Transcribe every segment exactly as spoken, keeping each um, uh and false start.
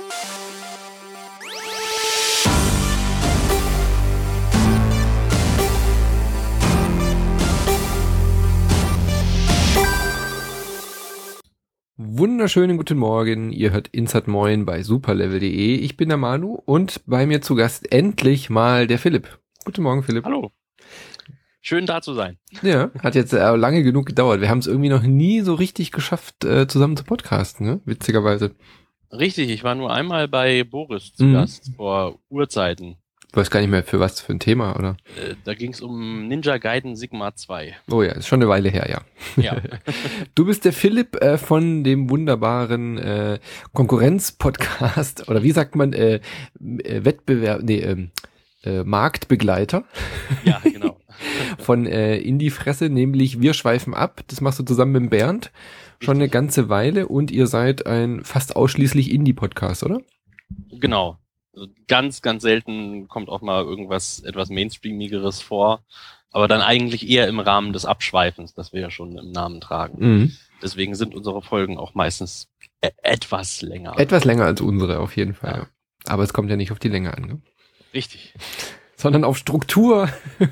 Wunderschönen guten Morgen, ihr hört Insert Moin bei superlevel punkt de. Ich bin der Manu und bei mir zu Gast endlich mal der Philipp. Guten Morgen, Philipp. Hallo. Schön da zu sein. Ja, hat jetzt äh, lange genug gedauert. Wir haben es irgendwie noch nie so richtig geschafft, äh, zusammen zu podcasten, ne? Witzigerweise. Richtig, ich war nur einmal bei Boris zu Mhm. Gast vor Urzeiten. Ich weiß gar nicht mehr, für was für ein Thema, oder? Äh, da ging es um Ninja Gaiden Sigma zwei. Oh ja, ist schon eine Weile her, ja. Ja. Du bist der Philipp äh, von dem wunderbaren äh, Konkurrenz-Podcast, oder wie sagt man, äh, äh, Wettbewerb, nee, ähm, äh, Marktbegleiter. Ja, genau. Von äh, In die Fresse, nämlich Wir schweifen ab. Das machst du zusammen mit dem Bernd schon eine Richtig. ganze Weile und ihr seid ein fast ausschließlich Indie-Podcast, oder? Genau. Also ganz, ganz selten kommt auch mal irgendwas etwas Mainstreamigeres vor, aber dann eigentlich eher im Rahmen des Abschweifens, das wir ja schon im Namen tragen. Mhm. Deswegen sind unsere Folgen auch meistens e- etwas länger. Etwas länger als unsere, auf jeden Fall. Ja. Ja. Aber es kommt ja nicht auf die Länge an, ne? Richtig. Sondern auf Struktur.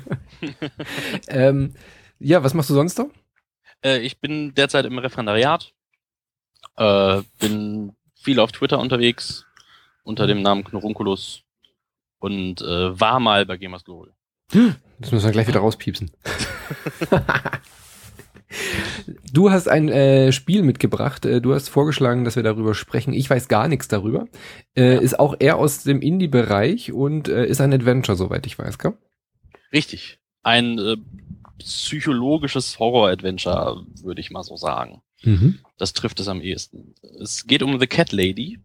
ähm, ja, was machst du sonst noch? Äh, ich bin derzeit im Referendariat, äh, bin viel auf Twitter unterwegs, unter dem Namen Knorunculus und äh, war mal bei Gamers Global. Das müssen wir gleich wieder rauspiepsen. Du hast ein äh, Spiel mitgebracht. Äh, du hast vorgeschlagen, dass wir darüber sprechen. Ich weiß gar nichts darüber. Äh, Ja. Ist auch eher aus dem Indie-Bereich und äh, ist ein Adventure, soweit ich weiß, gell? Richtig. Ein äh, psychologisches Horror-Adventure, würde ich mal so sagen. Mhm. Das trifft es am ehesten. Es geht um The Cat Lady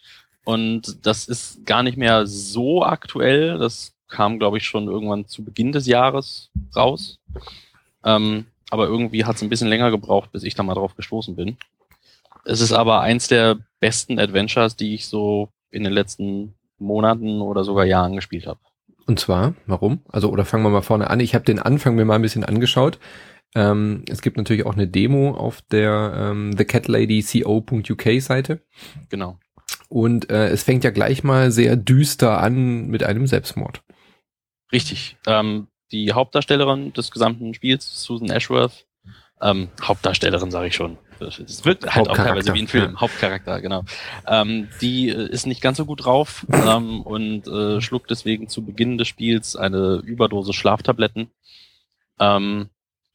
und das ist gar nicht mehr so aktuell. Das kam, glaube ich, schon irgendwann zu Beginn des Jahres raus. Ähm, aber irgendwie hat es ein bisschen länger gebraucht, bis ich da mal drauf gestoßen bin. Es ist aber eins der besten Adventures, die ich so in den letzten Monaten oder sogar Jahren gespielt habe. Und zwar, warum? Also, oder fangen wir mal vorne an. Ich habe den Anfang mir mal ein bisschen angeschaut. Ähm, es gibt natürlich auch eine Demo auf der ähm, the cat lady co punkt u k Seite. Genau. Und äh, es fängt ja gleich mal sehr düster an mit einem Selbstmord. Richtig. Ähm, die Hauptdarstellerin des gesamten Spiels, Susan Ashworth, ähm, Hauptdarstellerin sage ich schon. Es wirkt halt auch teilweise wie ein Film, ja. Hauptcharakter, genau. Ähm, die äh, ist nicht ganz so gut drauf ähm, und äh, schluckt deswegen zu Beginn des Spiels eine Überdosis Schlaftabletten. Ähm,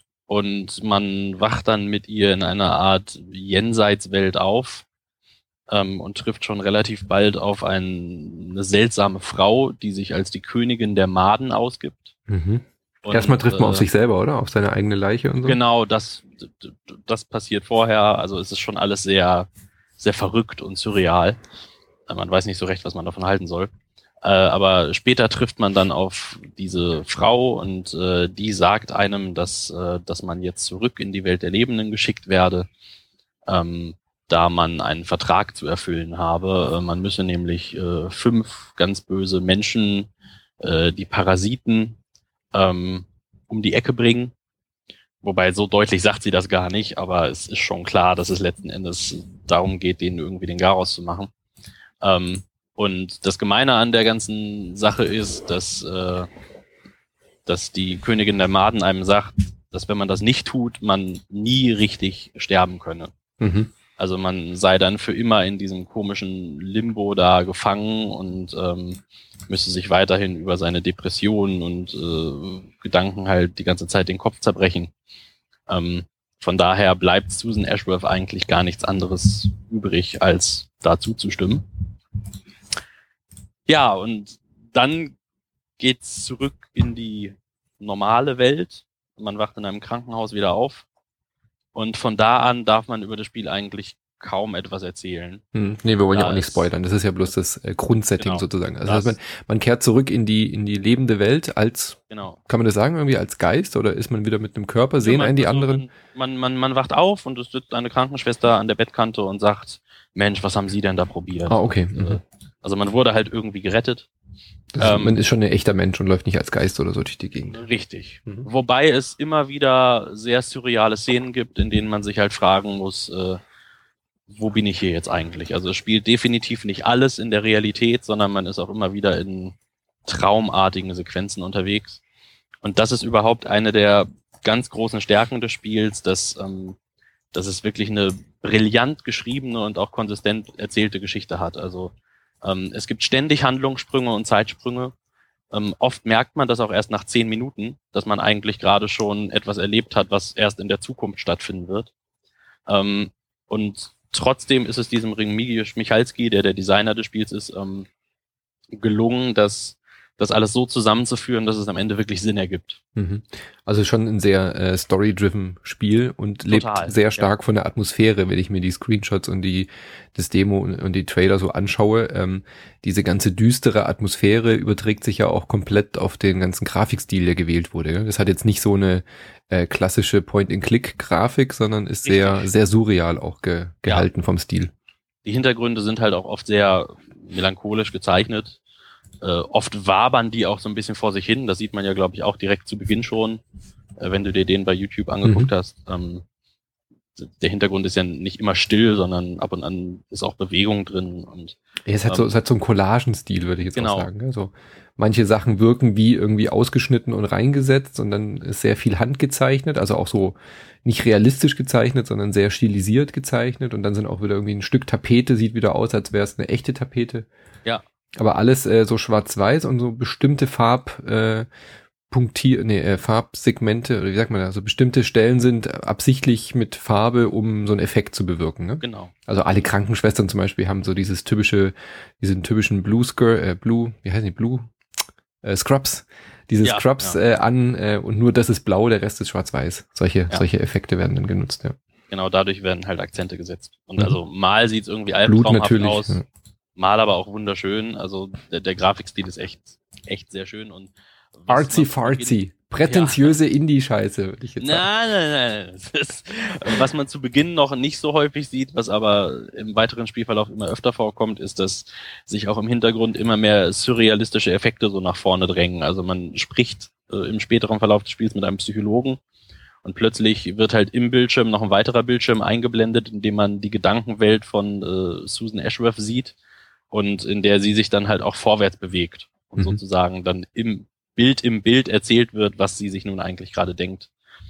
und man wacht dann mit ihr in einer Art Jenseitswelt auf ähm, und trifft schon relativ bald auf ein, eine seltsame Frau, die sich als die Königin der Maden ausgibt. Mhm. Und, Erstmal trifft man äh, auf sich selber, oder? Auf seine eigene Leiche und so. Genau, das, das passiert vorher. Also es ist schon alles sehr, sehr verrückt und surreal. Man weiß nicht so recht, was man davon halten soll. Äh, aber später trifft man dann auf diese Frau und äh, die sagt einem, dass, äh, dass man jetzt zurück in die Welt der Lebenden geschickt werde, ähm, da man einen Vertrag zu erfüllen habe. Äh, man müsse nämlich äh, fünf ganz böse Menschen, äh, die Parasiten, ähm, um die Ecke bringen. Wobei so deutlich sagt sie das gar nicht, aber es ist schon klar, dass es letzten Endes darum geht, denen irgendwie den Garaus zu machen. Ähm, und das Gemeine an der ganzen Sache ist, dass, äh, dass die Königin der Maden einem sagt, dass wenn man das nicht tut, man nie richtig sterben könne. Mhm. Also man sei dann für immer in diesem komischen Limbo da gefangen und ähm, müsste sich weiterhin über seine Depressionen und äh, Gedanken halt die ganze Zeit den Kopf zerbrechen. Ähm, von daher bleibt Susan Ashworth eigentlich gar nichts anderes übrig, als dazu zu stimmen. Ja, und dann geht's zurück in die normale Welt. Man wacht in einem Krankenhaus wieder auf. Und von da an darf man über das Spiel eigentlich kaum etwas erzählen. Hm. Nee, wir wollen Da ja auch nicht ist- spoilern. Das ist ja bloß das äh, Grundsetting Genau. sozusagen. Also Das- man, man kehrt zurück in die in die lebende Welt als, Genau. kann man das sagen, irgendwie als Geist oder ist man wieder mit einem Körper? Sehen man, einen die also anderen? Man, man, man wacht auf und es sitzt eine Krankenschwester an der Bettkante und sagt, Mensch, was haben Sie denn da probiert? Ah, okay. Und, Mhm. äh, also man wurde halt irgendwie gerettet. Das, ähm, man ist schon ein echter Mensch und läuft nicht als Geist oder so durch die Gegend. Richtig. Mhm. Wobei es immer wieder sehr surreale Szenen gibt, in denen man sich halt fragen muss, äh, wo bin ich hier jetzt eigentlich? Also es spielt definitiv nicht alles in der Realität, sondern man ist auch immer wieder in traumartigen Sequenzen unterwegs. Und das ist überhaupt eine der ganz großen Stärken des Spiels, dass, ähm, dass es wirklich eine brillant geschriebene und auch konsistent erzählte Geschichte hat. Also ähm, es gibt ständig Handlungssprünge und Zeitsprünge. Ähm, oft merkt man das auch erst nach zehn Minuten, dass man eigentlich gerade schon etwas erlebt hat, was erst in der Zukunft stattfinden wird. Ähm, und trotzdem ist es diesem Remigiusz Michalski, der der Designer des Spiels ist, ähm, gelungen, dass das alles so zusammenzuführen, dass es am Ende wirklich Sinn ergibt. Mhm. Also schon ein sehr äh, story-driven Spiel und lebt Total, sehr stark ja. von der Atmosphäre, wenn ich mir die Screenshots und die das Demo und, und die Trailer so anschaue. Ähm, diese ganze düstere Atmosphäre überträgt sich ja auch komplett auf den ganzen Grafikstil, der gewählt wurde. Ja? Das hat jetzt nicht so eine äh, klassische Point-and-Click-Grafik, sondern ist Richtig. sehr sehr surreal auch ge gehalten Ja. vom Stil. Die Hintergründe sind halt auch oft sehr melancholisch gezeichnet. Äh, oft wabern die auch so ein bisschen vor sich hin. Das sieht man ja, glaube ich, auch direkt zu Beginn schon, äh, wenn du dir den bei YouTube angeguckt Mhm. hast. Ähm, der Hintergrund ist ja nicht immer still, sondern ab und an ist auch Bewegung drin. Und Ja, es hat ähm, so, es hat so einen Collagenstil, würde ich jetzt genau. auch sagen. Also manche Sachen wirken wie irgendwie ausgeschnitten und reingesetzt und dann ist sehr viel handgezeichnet, also auch so nicht realistisch gezeichnet, sondern sehr stilisiert gezeichnet und dann sind auch wieder irgendwie ein Stück Tapete, sieht wieder aus, als wäre es eine echte Tapete. Ja. Aber alles äh, so schwarz-weiß und so bestimmte Farb äh, Punktier, nee, äh, Farbsegmente, oder wie sagt man da, also bestimmte Stellen sind absichtlich mit Farbe, um so einen Effekt zu bewirken, ne? Genau. Also alle Krankenschwestern zum Beispiel haben so dieses typische, diesen typischen Blue Skirt, äh, Blue, wie heißen die, Blue? Äh, Scrubs. Diese Ja, Scrubs ja. Äh, an äh, und nur das ist blau, der Rest ist schwarz-weiß. Solche, Ja. solche Effekte werden dann genutzt, ja. Genau, dadurch werden halt Akzente gesetzt. Und Mhm. also mal sieht es irgendwie Blut albtraumhaft natürlich. aus, Ja. mal aber auch wunderschön. Also der, der Grafikstil ist echt, echt sehr schön. Und was Artsy man zu Beginn- fartsy. Prätentiöse Indie-Scheiße, würde ich jetzt sagen. Nein, nein, nein. Das ist, was man zu Beginn noch nicht so häufig sieht, was aber im weiteren Spielverlauf immer öfter vorkommt, ist, dass sich auch im Hintergrund immer mehr surrealistische Effekte so nach vorne drängen. Also man spricht äh, im späteren Verlauf des Spiels mit einem Psychologen und plötzlich wird halt im Bildschirm noch ein weiterer Bildschirm eingeblendet, in dem man die Gedankenwelt von äh, Susan Ashworth sieht und in der sie sich dann halt auch vorwärts bewegt und Mhm. sozusagen dann im Bild im Bild erzählt wird, was sie sich nun eigentlich gerade denkt.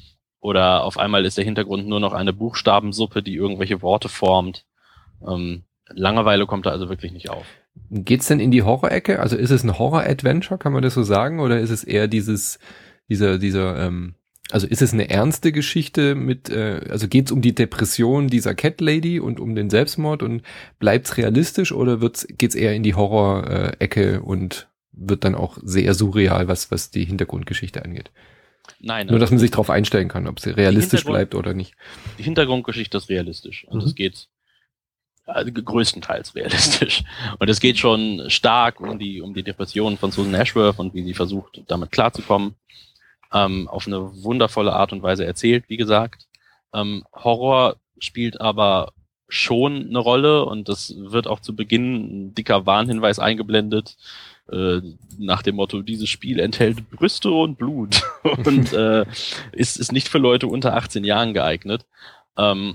Oder auf einmal ist der Hintergrund nur noch eine Buchstabensuppe, die irgendwelche Worte formt. Ähm, Langeweile kommt da also wirklich nicht auf. Geht's denn in die Horror-Ecke? Also ist es ein Horror-Adventure, kann man das so sagen? Oder ist es eher dieses, dieser, dieser, ähm, also ist es eine ernste Geschichte mit, äh, also geht's um die Depression dieser Cat Lady und um den Selbstmord und bleibt's realistisch oder wird's, geht's eher in die Horror-Ecke und wird dann auch sehr surreal, was, was die Hintergrundgeschichte angeht? Nein, Nur, dass also man sich darauf einstellen kann, ob sie realistisch Hintergrund- bleibt oder nicht. die Hintergrundgeschichte ist realistisch. Und Mhm. es geht also größtenteils realistisch. Und es geht schon stark um die, um die Depression von Susan Ashworth und wie sie versucht, damit klarzukommen. Ähm, auf eine wundervolle Art und Weise erzählt, wie gesagt. Ähm, Horror spielt aber schon eine Rolle und das wird auch zu Beginn ein dicker Warnhinweis eingeblendet, äh, nach dem Motto, dieses Spiel enthält Brüste und Blut und äh, ist, ist nicht für Leute unter achtzehn Jahren geeignet. Ähm,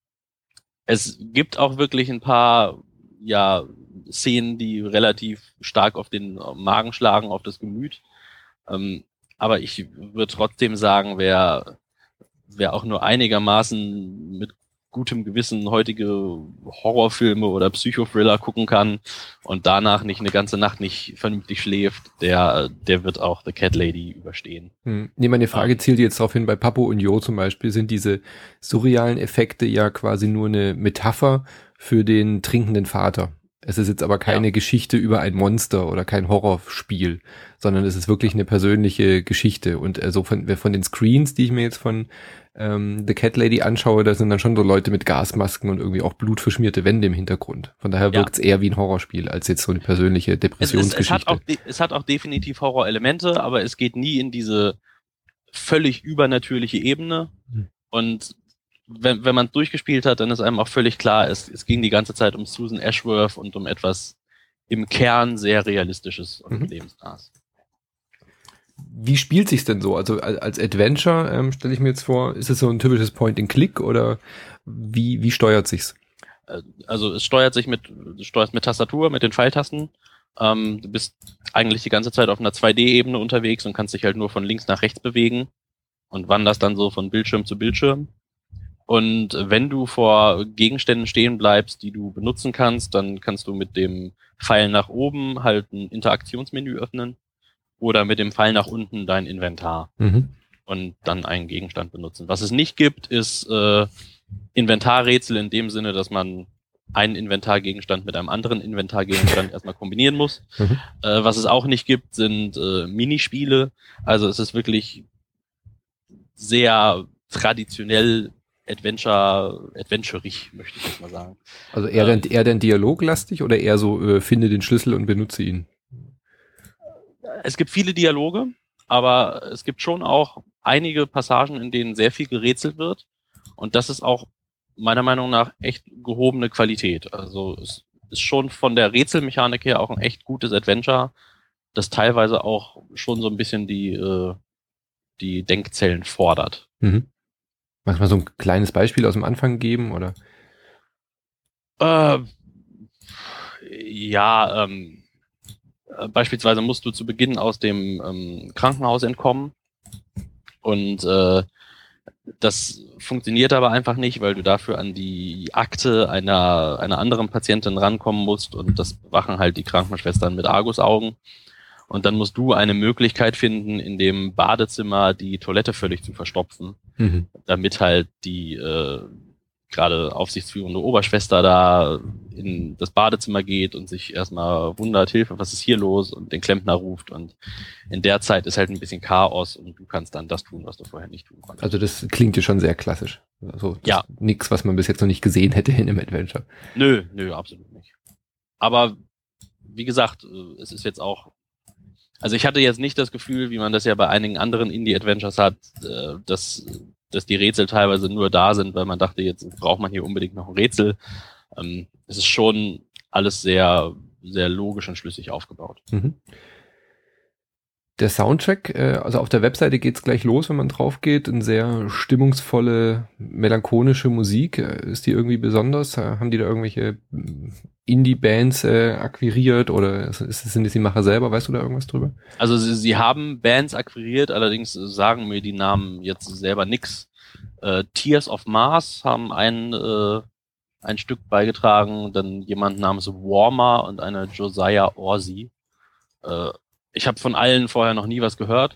es gibt auch wirklich ein paar, ja, Szenen, die relativ stark auf den Magen schlagen, auf das Gemüt. Ähm, aber ich würde trotzdem sagen, wer, wer auch nur einigermaßen mit gutem Gewissen heutige Horrorfilme oder Psychothriller gucken kann und danach nicht eine ganze Nacht nicht vernünftig schläft, der, der wird auch The Cat Lady überstehen. Hm. Nee, meine Frage Ah. zielt jetzt darauf hin, bei Papo und Jo zum Beispiel sind diese surrealen Effekte ja quasi nur eine Metapher für den trinkenden Vater. Es ist jetzt aber keine Ja. Geschichte über ein Monster oder kein Horrorspiel, sondern es ist wirklich eine persönliche Geschichte. Und also von, von den Screens, die ich mir jetzt von ähm, The Cat Lady anschaue, da sind dann schon so Leute mit Gasmasken und irgendwie auch blutverschmierte Wände im Hintergrund. Von daher Ja. wirkt es eher wie ein Horrorspiel, als jetzt so eine persönliche Es, es, Depressionsgeschichte. es, hat auch, de- es hat auch definitiv Horrorelemente, aber es geht nie in diese völlig übernatürliche Ebene. Hm. Und wenn, wenn man es durchgespielt hat, dann ist einem auch völlig klar, es, es ging die ganze Zeit um Susan Ashworth und um etwas im Kern sehr Realistisches und Mhm. lebensnahes. Wie spielt sich's denn so? Also als als Adventure ähm, stelle ich mir jetzt vor, ist es so ein typisches Point-and-Click oder wie wie steuert sich's? Also es steuert sich mit, du steuerst mit Tastatur, mit den Pfeiltasten. Ähm, du bist eigentlich die ganze Zeit auf einer zwei D-Ebene unterwegs und kannst dich halt nur von links nach rechts bewegen und wanderst dann so von Bildschirm zu Bildschirm. Und wenn du vor Gegenständen stehen bleibst, die du benutzen kannst, dann kannst du mit dem Pfeil nach oben halt ein Interaktionsmenü öffnen oder mit dem Pfeil nach unten dein Inventar Mhm. und dann einen Gegenstand benutzen. Was es nicht gibt, ist äh, Inventarrätsel in dem Sinne, dass man einen Inventargegenstand mit einem anderen Inventargegenstand erstmal kombinieren muss. Mhm. Äh, was es auch nicht gibt, sind äh, Minispiele. Also es ist wirklich sehr traditionell Adventure, adventurig, möchte ich jetzt mal sagen. Also eher, Ähm, denn, eher denn dialoglastig oder eher so, äh, finde den Schlüssel und benutze ihn? Es gibt viele Dialoge, aber es gibt schon auch einige Passagen, in denen sehr viel gerätselt wird. Und das ist auch meiner Meinung nach echt gehobene Qualität. Also es ist schon von der Rätselmechanik her auch ein echt gutes Adventure, das teilweise auch schon so ein bisschen die, äh, die Denkzellen fordert. Mhm. Magst du mal so ein kleines Beispiel aus dem Anfang geben, oder? Äh, ja, ähm, äh, beispielsweise musst du zu Beginn aus dem ähm, Krankenhaus entkommen und äh, das funktioniert aber einfach nicht, weil du dafür an die Akte einer, einer anderen Patientin rankommen musst und das bewachen halt die Krankenschwestern mit Argusaugen. Und dann musst du eine Möglichkeit finden, in dem Badezimmer die Toilette völlig zu verstopfen, Mhm. damit halt die äh, gerade aufsichtsführende Oberschwester da in das Badezimmer geht und sich erstmal wundert, Hilfe, was ist hier los? Und den Klempner ruft. Und in der Zeit ist halt ein bisschen Chaos und du kannst dann das tun, was du vorher nicht tun konntest. Also das klingt ja schon sehr klassisch. Also das Ja. ist nix, was man bis jetzt noch nicht gesehen hätte in einem Adventure. Nö, nö, absolut nicht. Aber wie gesagt, es ist jetzt auch, also ich hatte jetzt nicht das Gefühl, wie man das ja bei einigen anderen Indie-Adventures hat, dass, dass die Rätsel teilweise nur da sind, weil man dachte, jetzt braucht man hier unbedingt noch ein Rätsel. Es ist schon alles sehr, sehr logisch und schlüssig aufgebaut. Mhm. Der Soundtrack, äh, also auf der Webseite geht's gleich los, wenn man drauf geht. Eine sehr stimmungsvolle, melancholische Musik. Äh, ist die irgendwie besonders? Äh, haben die da irgendwelche Indie-Bands äh, akquiriert oder ist, ist, sind das die Macher selber? Weißt du da irgendwas drüber? Also sie, sie haben Bands akquiriert, allerdings sagen mir die Namen jetzt selber nix. Äh, Tears of Mars haben ein, äh, ein Stück beigetragen, dann jemand namens Warmer und eine Josiah Orsi. Äh, ich habe von allen vorher noch nie was gehört,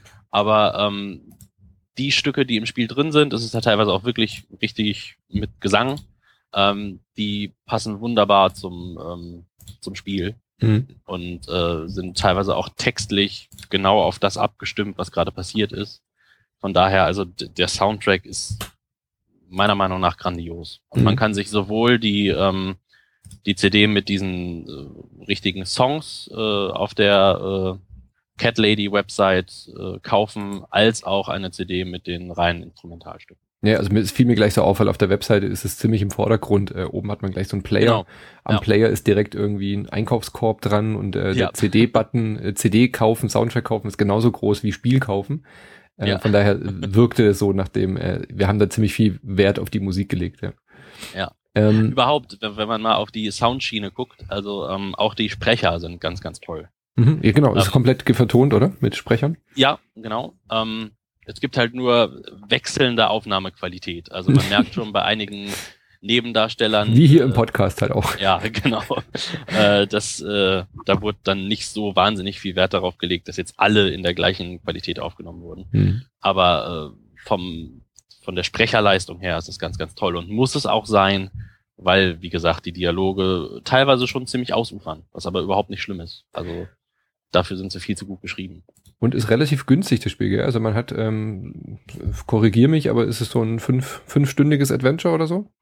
aber ähm, die Stücke, die im Spiel drin sind, das ist ja teilweise auch wirklich richtig mit Gesang, ähm, die passen wunderbar zum, ähm, zum Spiel Mhm. und äh, sind teilweise auch textlich genau auf das abgestimmt, was gerade passiert ist. Von daher, also d- der Soundtrack ist meiner Meinung nach grandios. Und Mhm. man kann sich sowohl die ähm, die C D mit diesen äh, richtigen Songs äh, auf der äh, Cat Lady Website äh, kaufen, als auch eine C D mit den reinen Instrumentalstücken. Ja, also mir, es fiel mir gleich so auf, weil auf der Webseite ist es ziemlich im Vordergrund. Äh, oben hat man gleich so einen Player. Genau. Am Ja. Player ist direkt irgendwie ein Einkaufskorb dran und äh, Ja. der C D-Button, äh, C D kaufen, Soundtrack kaufen ist genauso groß wie Spiel kaufen. Äh, Ja. Von daher wirkte es so, nachdem äh, wir haben da ziemlich viel Wert auf die Musik gelegt. Ja. Ja. Ähm, Überhaupt, wenn, wenn man mal auf die Soundschiene guckt, also ähm, auch die Sprecher sind ganz, ganz toll. mhm, ja, genau, ist Ähm, komplett vertont, oder? Mit Sprechern. Ja, genau. Ähm, es gibt halt nur wechselnde Aufnahmequalität. Also man merkt schon bei einigen Nebendarstellern. Wie hier im äh, Podcast halt auch. Ja, genau. äh, das, äh, da wurde dann nicht so wahnsinnig viel Wert darauf gelegt, dass jetzt alle in der gleichen Qualität aufgenommen wurden. Mhm. Aber äh, vom von der Sprecherleistung her ist es ganz, ganz toll und muss es auch sein, weil, wie gesagt, die Dialoge teilweise schon ziemlich ausufern, was aber überhaupt nicht schlimm ist. Also dafür sind sie viel zu gut geschrieben. Und ist relativ günstig, das Spiel, gell? Also man hat, ähm, korrigier mich, aber ist es so ein fünf, fünfstündiges Adventure oder so?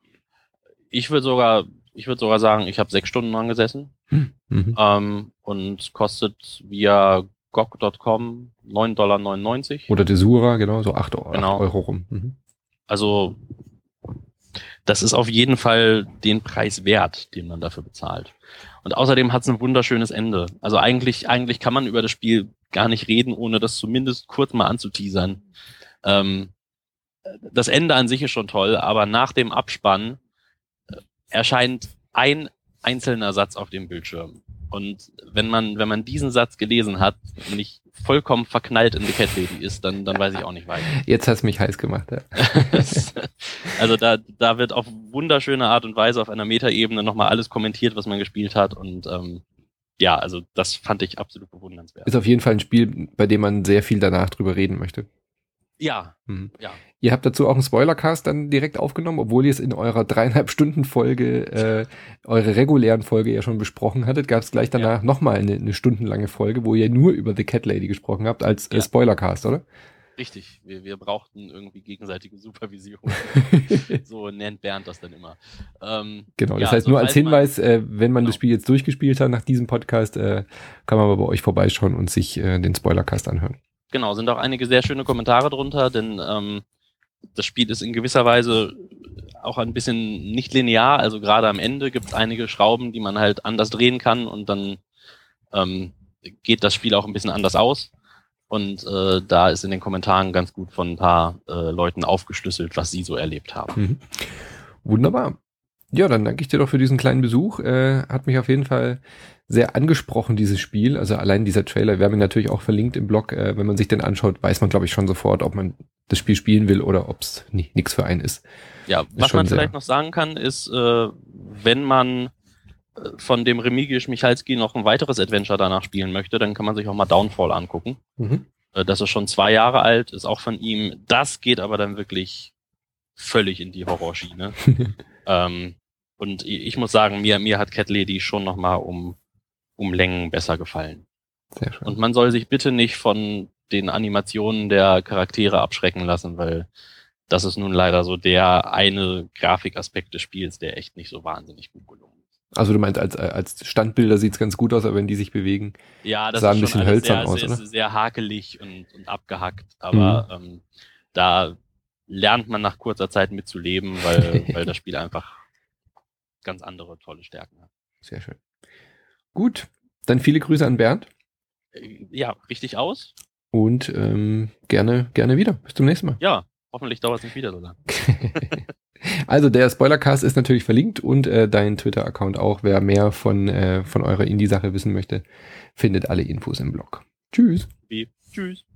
Ich würde sogar, ich würde sogar sagen, ich habe sechs Stunden dran gesessen. Mhm. Ähm, und kostet via G O G Punkt com neun Komma neunundneunzig Dollar. Oder Desura, genau, so acht Genau. Euro rum. Mhm. Also das ist auf jeden Fall den Preis wert, den man dafür bezahlt. Und außerdem hat es ein wunderschönes Ende. Also eigentlich, eigentlich kann man über das Spiel gar nicht reden, ohne das zumindest kurz mal anzuteasern. Ähm, das Ende an sich ist schon toll, aber nach dem Abspann erscheint ein einzelner Satz auf dem Bildschirm. Und wenn man, wenn man diesen Satz gelesen hat und nicht vollkommen verknallt in The Cat Lady ist, dann, dann weiß ich auch nicht weiter. Jetzt hast du mich heiß gemacht, ja. Also da, da wird auf wunderschöne Art und Weise auf einer Metaebene nochmal alles kommentiert, was man gespielt hat. Und ähm, ja, also das fand ich absolut bewundernswert. Ist auf jeden Fall ein Spiel, bei dem man sehr viel danach drüber reden möchte. Ja, mhm. ja. Ihr habt dazu auch einen Spoilercast dann direkt aufgenommen, obwohl ihr es in eurer dreieinhalb Stunden Folge, äh, eure regulären Folge ja schon besprochen hattet, gab es gleich danach ja. nochmal eine, eine stundenlange Folge, wo ihr nur über The Cat Lady gesprochen habt, als äh, ja. Spoilercast, oder? Richtig, wir, wir brauchten irgendwie gegenseitige Supervision. So nennt Bernd das dann immer. Ähm, genau, das ja, heißt so nur als Hinweis, man, äh, wenn man genau. das Spiel jetzt durchgespielt hat nach diesem Podcast, äh, kann man aber bei euch vorbeischauen und sich äh, den Spoilercast anhören. Genau, sind auch einige sehr schöne Kommentare drunter, denn ähm, das Spiel ist in gewisser Weise auch ein bisschen nicht linear, also gerade am Ende gibt es einige Schrauben, die man halt anders drehen kann und dann ähm, geht das Spiel auch ein bisschen anders aus. Und äh, da ist in den Kommentaren ganz gut von ein paar äh, Leuten aufgeschlüsselt, was sie so erlebt haben. Mhm. Wunderbar. Ja, dann danke ich dir doch für diesen kleinen Besuch. Äh, hat mich auf jeden Fall sehr angesprochen, dieses Spiel. Also allein dieser Trailer, wir haben ihn natürlich auch verlinkt im Blog. Äh, wenn man sich den anschaut, weiß man, glaube ich, schon sofort, ob man das Spiel spielen will oder ob es nichts für einen ist. Ja, ist was man vielleicht noch sagen kann, ist, äh, wenn man von dem Remigiusz Michalski noch ein weiteres Adventure danach spielen möchte, dann kann man sich auch mal Downfall angucken. Mhm. Das ist schon zwei Jahre alt, ist auch von ihm. Das geht aber dann wirklich völlig in die Horrorschiene. ähm, und ich muss sagen, mir, mir hat Cat Lady schon nochmal um, um Längen besser gefallen. Sehr schön. Und man soll sich bitte nicht von den Animationen der Charaktere abschrecken lassen, weil das ist nun leider so der eine Grafikaspekt des Spiels, der echt nicht so wahnsinnig gut gelungen ist. Also du meinst, als, als Standbilder sieht's ganz gut aus, aber wenn die sich bewegen, ja, das sah ist ein bisschen hölzern sehr, aus, sehr, oder? sehr hakelig und, und abgehackt, aber mhm. ähm, da lernt man nach kurzer Zeit mitzuleben, weil, weil das Spiel einfach ganz andere tolle Stärken hat. Sehr schön. Gut, dann viele Grüße an Bernd. Ja, richtig aus. Und ähm, gerne, gerne wieder. Bis zum nächsten Mal. Ja, hoffentlich dauert es nicht wieder so lang. Also der Spoilercast ist natürlich verlinkt und äh, dein Twitter-Account auch. Wer mehr von, äh, von eurer Indie-Sache wissen möchte, findet alle Infos im Blog. Tschüss. Wie? Tschüss.